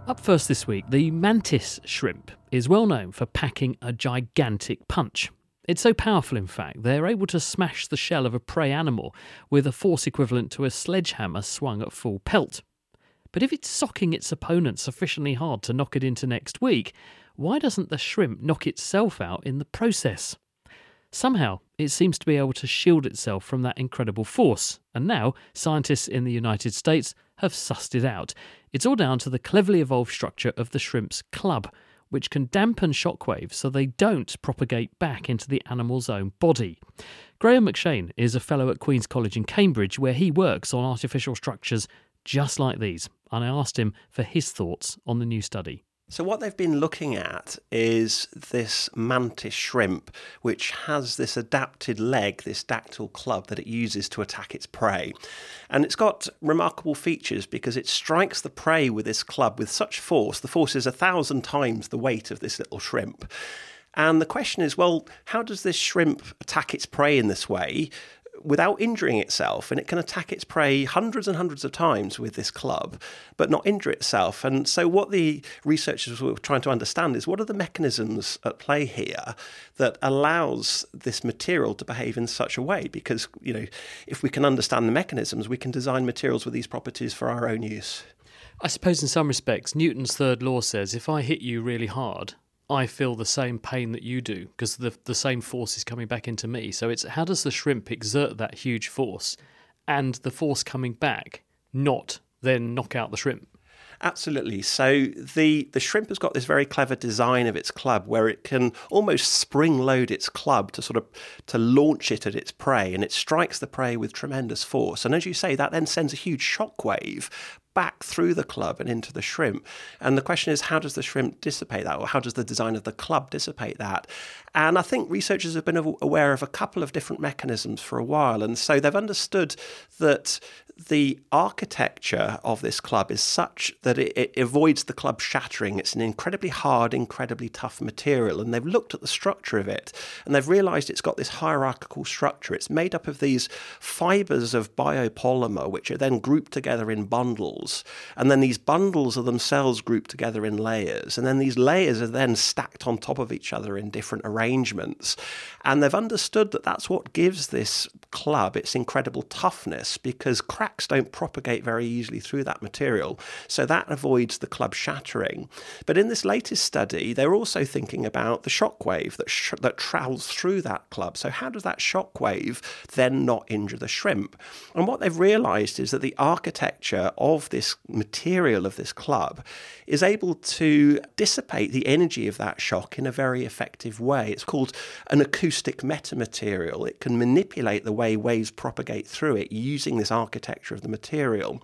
Up first this week, the mantis shrimp is well known for packing a gigantic punch. It's so powerful, in fact, they're able to smash the shell of a prey animal with a force equivalent to a sledgehammer swung at full pelt. But if it's socking its opponent sufficiently hard to knock it into next week, why doesn't the shrimp knock itself out in the process? Somehow, it seems to be able to shield itself from that incredible force, and now scientists in the United States have sussed it out. It's all down to the cleverly evolved structure of the shrimp's club, which can dampen shockwaves so they don't propagate back into the animal's own body. Graham McShane is a fellow at Queen's College in Cambridge, where he works on artificial structures just like these, and I asked him for his thoughts on the new study. So what they've been looking at is this mantis shrimp, which has this adapted leg, this dactyl club that it uses to attack its prey. And it's got remarkable features because it strikes the prey with this club with such force. The force is 1,000 times the weight of this little shrimp. And the question is, well, how does this shrimp attack its prey in this way without injuring itself? And it can attack its prey hundreds and hundreds of times with this club, but not injure itself. And so what the researchers were trying to understand is, what are the mechanisms at play here that allows this material to behave in such a way? Because, if we can understand the mechanisms, we can design materials with these properties for our own use. I suppose in some respects, Newton's third law says if I hit you really hard, I feel the same pain that you do because the same force is coming back into me. So it's how does the shrimp exert that huge force and the force coming back not then knock out the shrimp? Absolutely. So the shrimp has got this very clever design of its club where it can almost spring load its club to launch it at its prey, and it strikes the prey with tremendous force. And as you say, that then sends a huge shockwave back through the club and into the shrimp. And the question is, how does the shrimp dissipate that, or how does the design of the club dissipate that? And I think researchers have been aware of a couple of different mechanisms for a while. And so they've understood that the architecture of this club is such that it avoids the club shattering. It's an incredibly hard, incredibly tough material. And they've looked at the structure of it, and they've realised it's got this hierarchical structure. It's made up of these fibres of biopolymer, which are then grouped together in bundles. And then these bundles are themselves grouped together in layers. And then these layers are then stacked on top of each other in different arrangements. And they've understood that that's what gives this club its incredible toughness, because cracks don't propagate very easily through that material. So that avoids the club shattering. But in this latest study, they're also thinking about the shockwave that travels through that club. So how does that shockwave then not injure the shrimp? And what they've realised is that the architecture of this material of this club is able to dissipate the energy of that shock in a very effective way. It's called an acoustic metamaterial. It can manipulate the way waves propagate through it using this architecture of the material.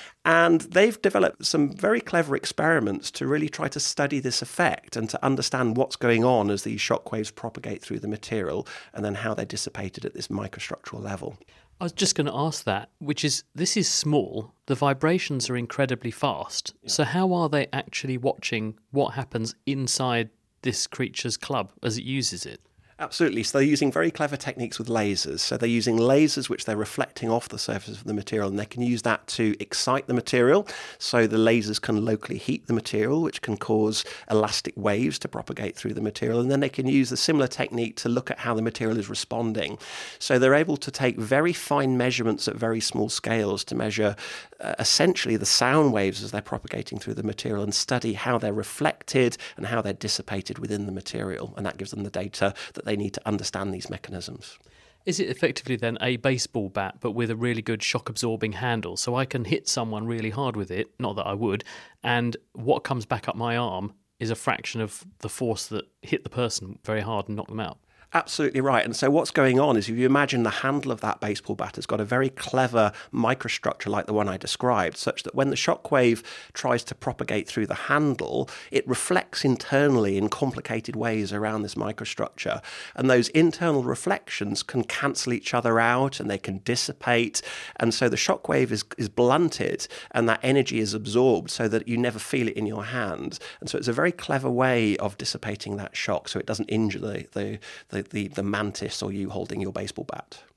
And they've developed some very clever experiments to really try to study this effect and to understand what's going on as these shockwaves propagate through the material, and then how they're dissipated at this microstructural level. I was just going to ask that, which is, this is small, the vibrations are incredibly fast. Yeah. So how are they actually watching what happens inside this creature's club as it uses it? Absolutely. So they're using very clever techniques with lasers. So they're using lasers which they're reflecting off the surface of the material, and they can use that to excite the material. So the lasers can locally heat the material, which can cause elastic waves to propagate through the material. And then they can use a similar technique to look at how the material is responding. So they're able to take very fine measurements at very small scales to measure essentially the sound waves as they're propagating through the material, and study how they're reflected and how they're dissipated within the material. And that gives them the data that they need to understand these mechanisms. Is it effectively then a baseball bat but with a really good shock-absorbing handle? So I can hit someone really hard with it, not that I would, and what comes back up my arm is a fraction of the force that hit the person very hard and knocked them out. Absolutely right. And so what's going on is, if you imagine the handle of that baseball bat has got a very clever microstructure like the one I described, such that when the shockwave tries to propagate through the handle, it reflects internally in complicated ways around this microstructure. And those internal reflections can cancel each other out, and they can dissipate. And so the shockwave is blunted, and that energy is absorbed so that you never feel it in your hand. And so it's a very clever way of dissipating that shock so it doesn't injure the mantis or you holding your baseball bat.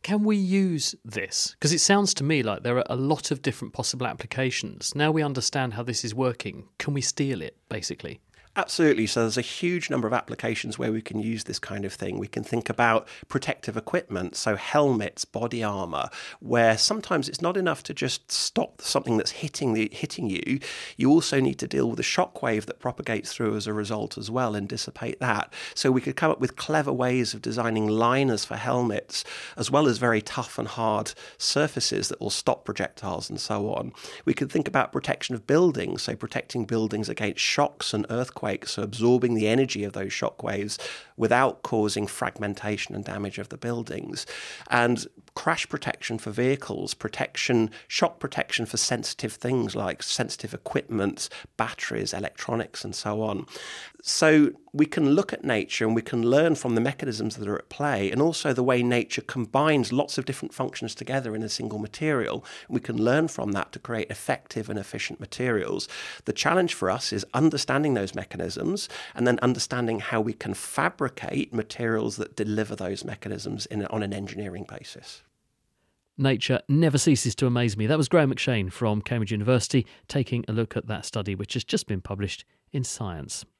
Can we use this? Because it sounds to me like there are a lot of different possible applications. Now we understand how this is working. Can we steal it, basically? Absolutely. So there's a huge number of applications where we can use this kind of thing. We can think about protective equipment, so helmets, body armor, where sometimes it's not enough to just stop something that's hitting you. You also need to deal with the shockwave that propagates through as a result as well and dissipate that. So we could come up with clever ways of designing liners for helmets, as well as very tough and hard surfaces that will stop projectiles and so on. We could think about protection of buildings, so protecting buildings against shocks and earthquakes, so absorbing the energy of those shock waves without causing fragmentation and damage of the buildings. And crash protection for vehicles, shock protection for sensitive things like sensitive equipment, batteries, electronics, and so on. So we can look at nature and we can learn from the mechanisms that are at play, and also the way nature combines lots of different functions together in a single material. We can learn from that to create effective and efficient materials. The challenge for us is understanding those mechanisms and then understanding how we can fabricate materials that deliver those mechanisms on an engineering basis. Nature never ceases to amaze me. That was Graham McShane from Cambridge University taking a look at that study, which has just been published in Science.